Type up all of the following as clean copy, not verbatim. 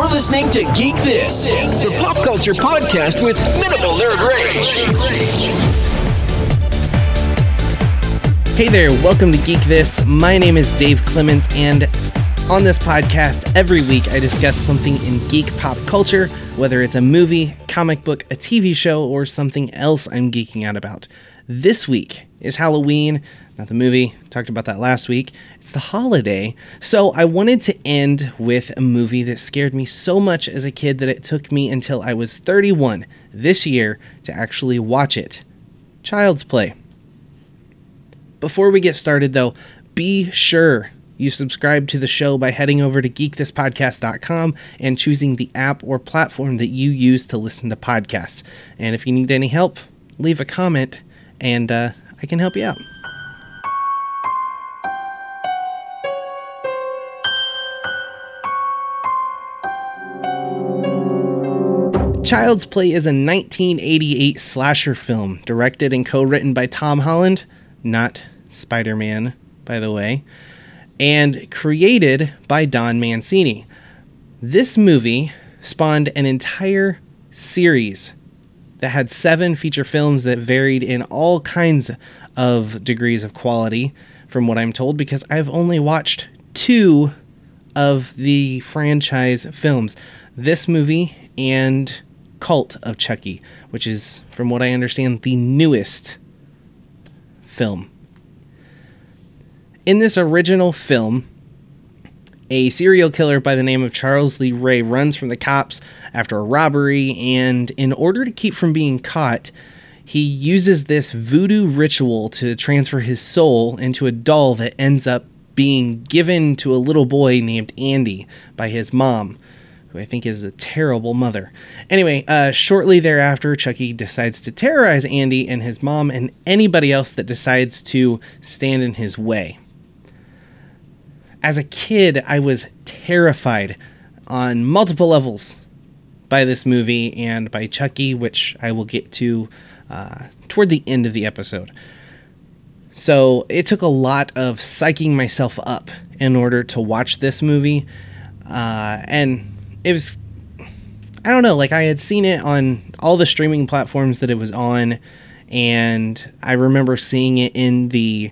You're listening to Geek This, the pop culture podcast with minimal nerd rage. Hey there, welcome to Geek This. My name is Dave Clemens, and on this podcast, every week I discuss something in geek pop culture, whether it's a movie, comic book, a TV show, or something else I'm geeking out about. This week is Halloween, not the movie, talked about that last week. It's the holiday, so I wanted to end with a movie that scared me so much as a kid that it took me until I was 31 this year to actually watch it. Child's Play. Before we get started, though, be sure you subscribe to the show by heading over to geekthispodcast.com and choosing the app or platform that you use to listen to podcasts. And if you need any help, leave a comment, and I can help you out. Child's Play is a 1988 slasher film directed and co-written by Tom Holland, not Spider-Man, by the way, and created by Don Mancini. This movie spawned an entire series that had 7 feature films that varied in all kinds of degrees of quality, from what I'm told, because I've only watched 2 of the franchise films. This movie and Cult of Chucky, which is, from what I understand, the newest film. In this original film, a serial killer by the name of Charles Lee Ray runs from the cops after a robbery, and in order to keep from being caught, he uses this voodoo ritual to transfer his soul into a doll that ends up being given to a little boy named Andy by his mom, who I think is a terrible mother. Anyway, shortly thereafter, Chucky decides to terrorize Andy and his mom and anybody else that decides to stand in his way. As a kid, I was terrified on multiple levels by this movie and by Chucky, which I will get to toward the end of the episode. So it took a lot of psyching myself up in order to watch this movie. And it was, I don't know, like I had seen it on all the streaming platforms that it was on, and I remember seeing it in the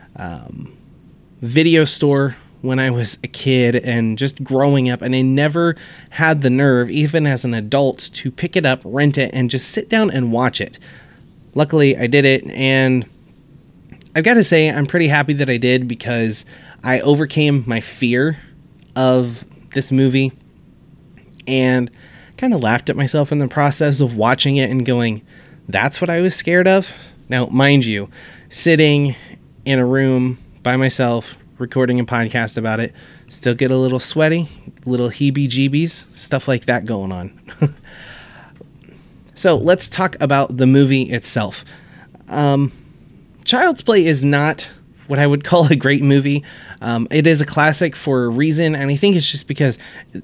video store when I was a kid and just growing up, and I never had the nerve, even as an adult, to pick it up, rent it, and just sit down and watch it. Luckily, I did it, and I've got to say I'm pretty happy that I did, because I overcame my fear of this movie and kind of laughed at myself in the process of watching it and going, that's what I was scared of? Now, mind you, sitting in a room by myself, recording a podcast about it, still get a little sweaty, little heebie-jeebies, stuff like that going on. So let's talk about the movie itself. Child's Play is not what I would call a great movie. It is a classic for a reason, and I think it's just because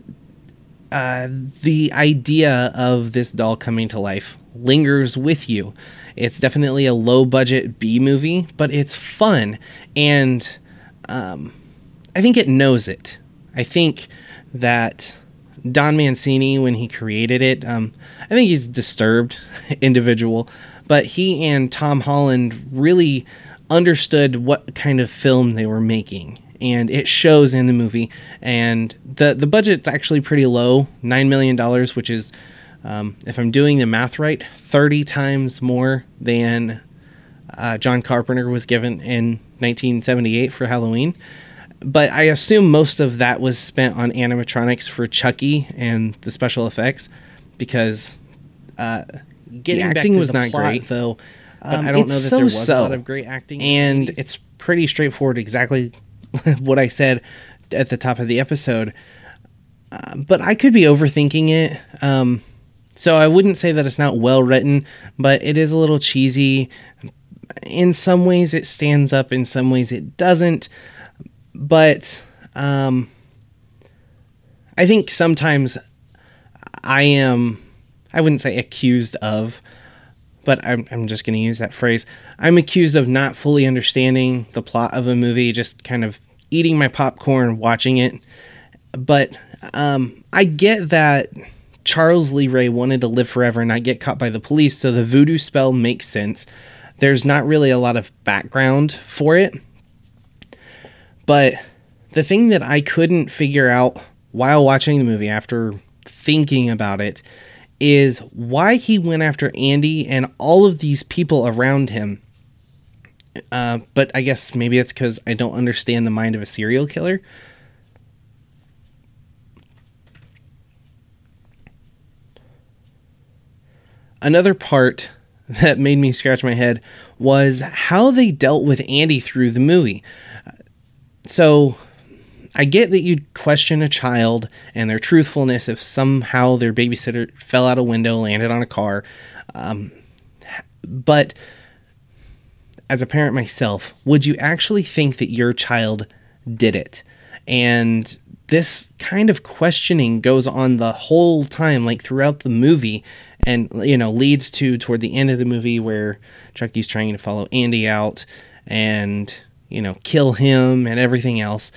the idea of this doll coming to life lingers with you. It's definitely a low-budget B movie, but it's fun, and I think it knows it. I think that Don Mancini, when he created it, I think he's a disturbed individual, but he and Tom Holland really understood what kind of film they were making, and it shows in the movie. And the budget's actually pretty low, $9 million, which is, if I'm doing the math right, 30 times more than John Carpenter was given in 1978 for Halloween. But I assume most of that was spent on animatronics for Chucky and the special effects, because the acting was not great, though. But I don't know that there was a lot of great acting. And it's pretty straightforward, exactly what I said at the top of the episode. But I could be overthinking it. So I wouldn't say that it's not well written, but it is a little cheesy. In some ways it stands up, in some ways it doesn't. But I think sometimes I wouldn't say accused of, but I'm just going to use that phrase. I'm accused of not fully understanding the plot of a movie, just kind of eating my popcorn, watching it. But I get that Charles Lee Ray wanted to live forever and not get caught by the police, so the voodoo spell makes sense. There's not really a lot of background for it. But the thing that I couldn't figure out while watching the movie after thinking about it is why he went after Andy and all of these people around him. But I guess maybe it's because I don't understand the mind of a serial killer. Another part that made me scratch my head was how they dealt with Andy through the movie. So I get that you'd question a child and their truthfulness if somehow their babysitter fell out a window, landed on a car. But as a parent myself, would you actually think that your child did it? And this kind of questioning goes on the whole time, like throughout the movie, and, you know, leads to toward the end of the movie where Chucky's trying to follow Andy out and, you know, kill him and everything else.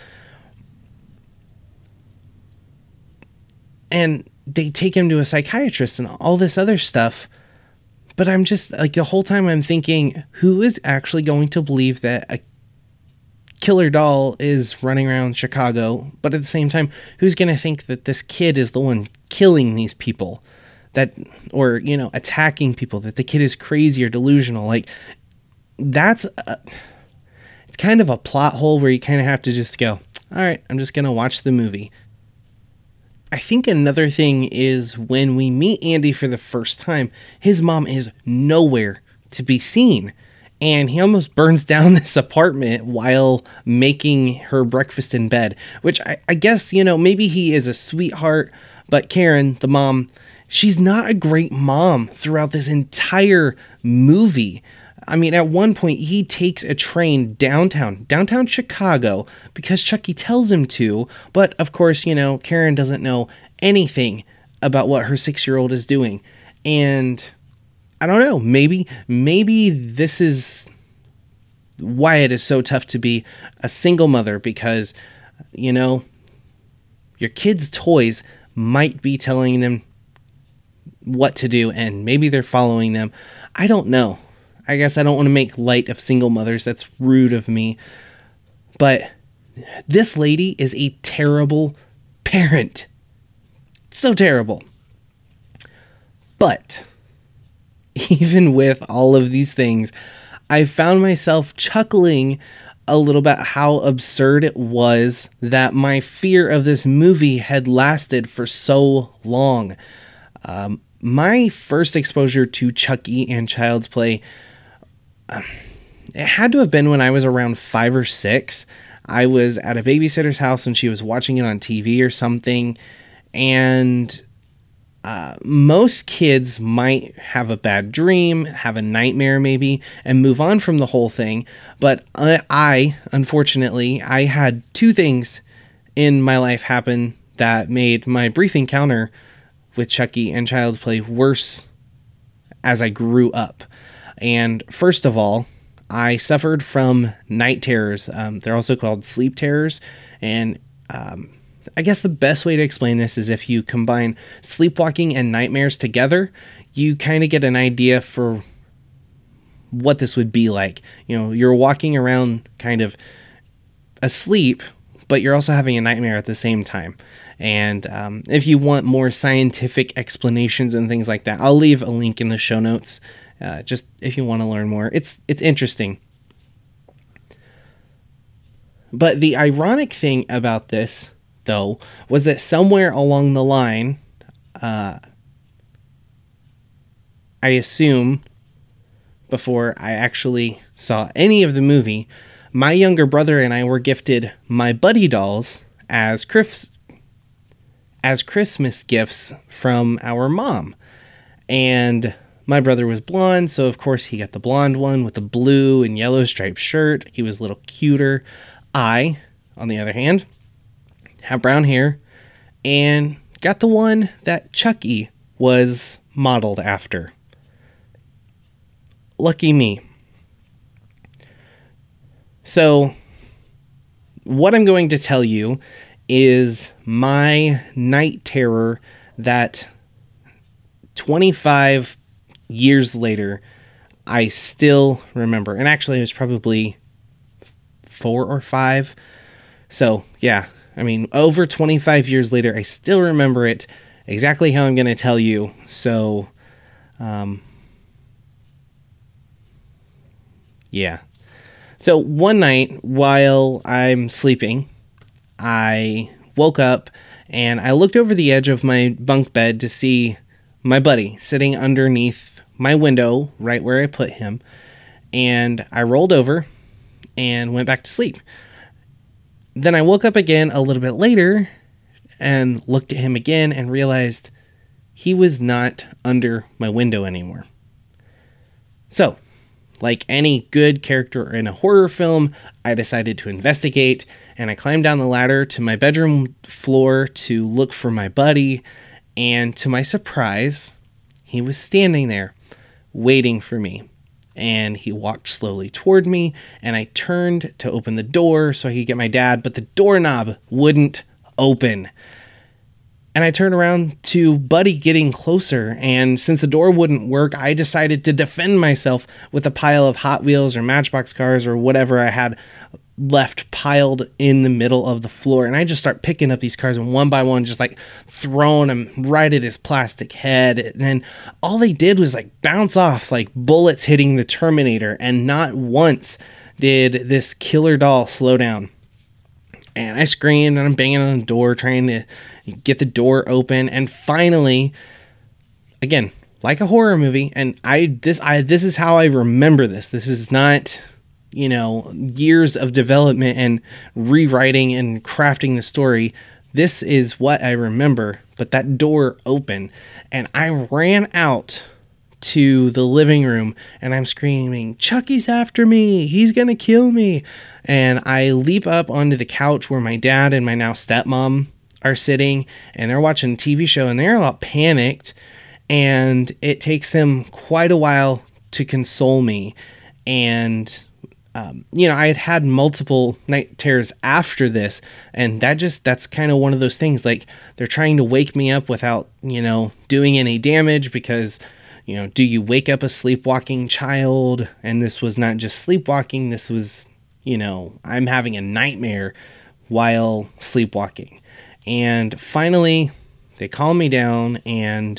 And they take him to a psychiatrist and all this other stuff. But I'm just, like, the whole time I'm thinking, who is actually going to believe that a killer doll is running around Chicago? But at the same time, who's going to think that this kid is the one killing these people? That, or, you know, attacking people, that the kid is crazy or delusional. Like, it's kind of a plot hole where you kind of have to just go, all right, I'm just going to watch the movie. I think another thing is when we meet Andy for the first time, his mom is nowhere to be seen. And he almost burns down this apartment while making her breakfast in bed, which I guess, you know, maybe he is a sweetheart, but Karen, the mom, she's not a great mom throughout this entire movie. I mean, at one point, he takes a train downtown Chicago, because Chucky tells him to. But, of course, you know, Karen doesn't know anything about what her 6-year-old is doing. And I don't know, maybe this is why it is so tough to be a single mother, because, you know, your kids' toys might be telling them what to do, and maybe they're following them. I don't know. I guess I don't want to make light of single mothers. That's rude of me. But this lady is a terrible parent. So terrible. But even with all of these things, I found myself chuckling a little bit how absurd it was that my fear of this movie had lasted for so long. My first exposure to Chucky and Child's Play, it had to have been when I was around 5 or 6. I was at a babysitter's house and she was watching it on TV or something. And most kids might have a bad dream, have a nightmare maybe, and move on from the whole thing. But unfortunately, I had 2 things in my life happen that made my brief encounter with Chucky and Child's Play worse as I grew up. And first of all, I suffered from night terrors. They're also called sleep terrors. And I guess the best way to explain this is if you combine sleepwalking and nightmares together, you kind of get an idea for what this would be like. You know, you're walking around kind of asleep, but you're also having a nightmare at the same time. And if you want more scientific explanations and things like that, I'll leave a link in the show notes. Just if you want to learn more, it's interesting. But the ironic thing about this, though, was that somewhere along the line, I assume before I actually saw any of the movie, my younger brother and I were gifted my Buddy dolls as Christmas gifts from our mom. And my brother was blonde, so of course he got the blonde one with the blue and yellow striped shirt. He was a little cuter. I, on the other hand, have brown hair and got the one that Chucky was modeled after. Lucky me. So, what I'm going to tell you is my night terror that 25 years later, I still remember. And actually, it was probably 4 or 5. So, yeah, I mean, over 25 years later, I still remember it exactly how I'm going to tell you. So, yeah. So, one night while I'm sleeping, I woke up and I looked over the edge of my bunk bed to see my buddy sitting underneath my window, right where I put him. And I rolled over and went back to sleep. Then I woke up again a little bit later and looked at him again and realized he was not under my window anymore. So, like any good character in a horror film, I decided to investigate, and I climbed down the ladder to my bedroom floor to look for my buddy, and to my surprise, he was standing there, waiting for me. And he walked slowly toward me, and I turned to open the door so I could get my dad, but the doorknob wouldn't open. And I turned around to Buddy getting closer, and since the door wouldn't work, I decided to defend myself with a pile of Hot Wheels or Matchbox cars or whatever I had left piled in the middle of the floor. And I just start picking up these cars and one by one, just like throwing them right at his plastic head. And then all they did was like bounce off like bullets hitting the Terminator. And not once did this killer doll slow down. And I screamed and I'm banging on the door, trying to get the door open. And finally, again, like a horror movie, and this is how I remember this. This is not, years of development and rewriting and crafting the story. This is what I remember. But that door opened, and I ran out to the living room, and I'm screaming, "Chucky's after me! He's gonna kill me!" And I leap up onto the couch where my dad and my now stepmom are sitting, and they're watching a TV show, and they're all panicked, and it takes them quite a while to console me. And I had multiple night terrors after this, and that's kind of one of those things, like they're trying to wake me up without, doing any damage, because, do you wake up a sleepwalking child? And this was not just sleepwalking, this was, I'm having a nightmare while sleepwalking. And finally, they calm me down, and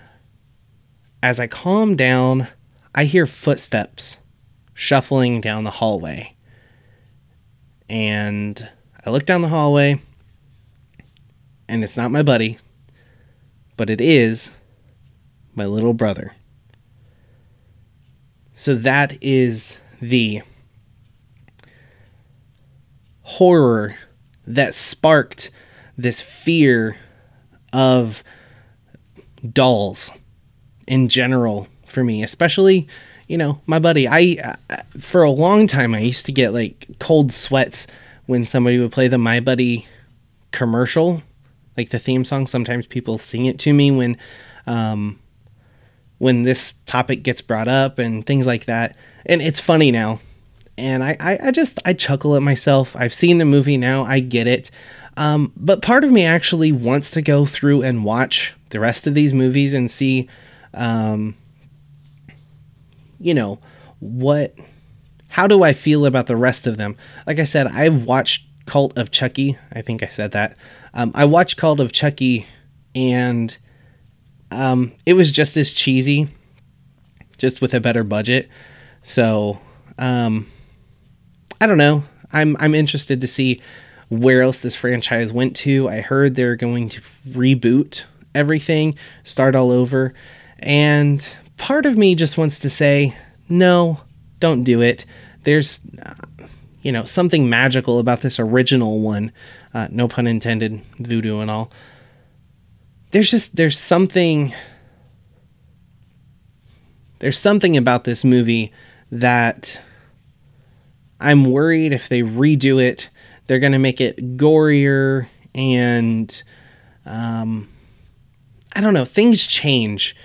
as I calm down, I hear footsteps shuffling down the hallway. And I look down the hallway, and it's not my buddy, but it is my little brother. So that is the horror that sparked this fear of dolls in general for me, especially, my buddy. For a long time, I used to get like cold sweats when somebody would play the My Buddy commercial, like the theme song. Sometimes people sing it to me when this topic gets brought up and things like that. And it's funny now. And I chuckle at myself. I've seen the movie now. I get it. But part of me actually wants to go through and watch the rest of these movies and see, how do I feel about the rest of them? Like I said, I've watched Cult of Chucky. I think I said that. I watched Cult of Chucky, and it was just as cheesy, just with a better budget. So, I don't know. I'm interested to see where else this franchise went to. I heard they're going to reboot everything, start all over. And part of me just wants to say, no, don't do it. There's, something magical about this original one. No pun intended, voodoo and all. There's something about this movie that I'm worried if they redo it, they're going to make it gorier, and I don't know, things change,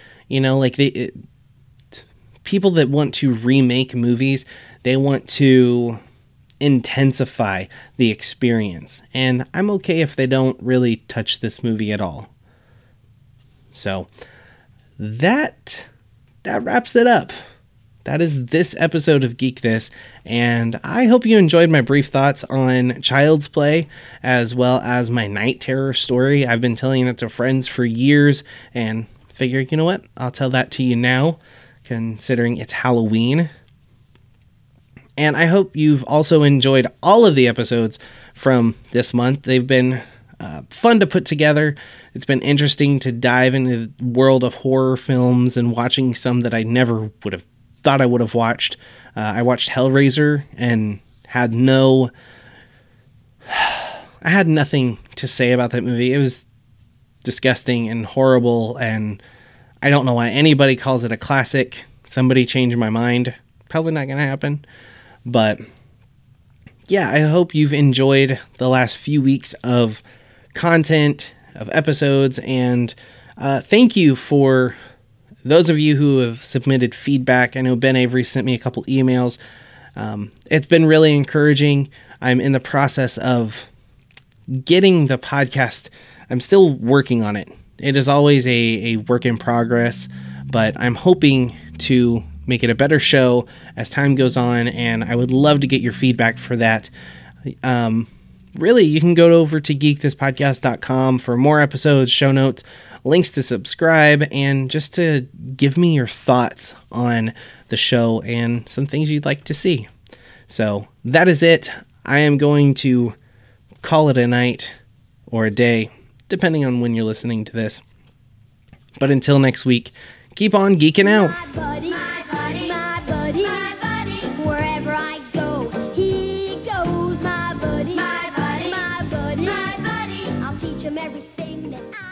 people that want to remake movies, they want to intensify the experience. And I'm okay if they don't really touch this movie at all. So that wraps it up. That is this episode of Geek This, and I hope you enjoyed my brief thoughts on Child's Play, as well as my Night Terror story. I've been telling that to friends for years, and figure, you know what, I'll tell that to you now, considering it's Halloween. And I hope you've also enjoyed all of the episodes from this month. They've been fun to put together. It's been interesting to dive into the world of horror films and watching some that I never would have thought I would have watched. I watched Hellraiser and had nothing to say about that movie. It was disgusting and horrible, and I don't know why anybody calls it a classic. Somebody changed my mind. Probably not gonna happen. But yeah, I hope you've enjoyed the last few weeks of content, of episodes, and thank you for those of you who have submitted feedback. I know Ben Avery sent me a couple emails. It's been really encouraging. I'm in the process of getting the podcast. I'm still working on it. It is always a work in progress, but I'm hoping to make it a better show as time goes on, and I would love to get your feedback for that. Really, you can go over to geekthispodcast.com for more episodes, show notes, links to subscribe, and just to give me your thoughts on the show and some things you'd like to see. So that is it. I am going to call it a night or a day, depending on when you're listening to this. But until next week, keep on geeking out. My buddy, wherever I go, he goes. My buddy, I'll teach him everything that I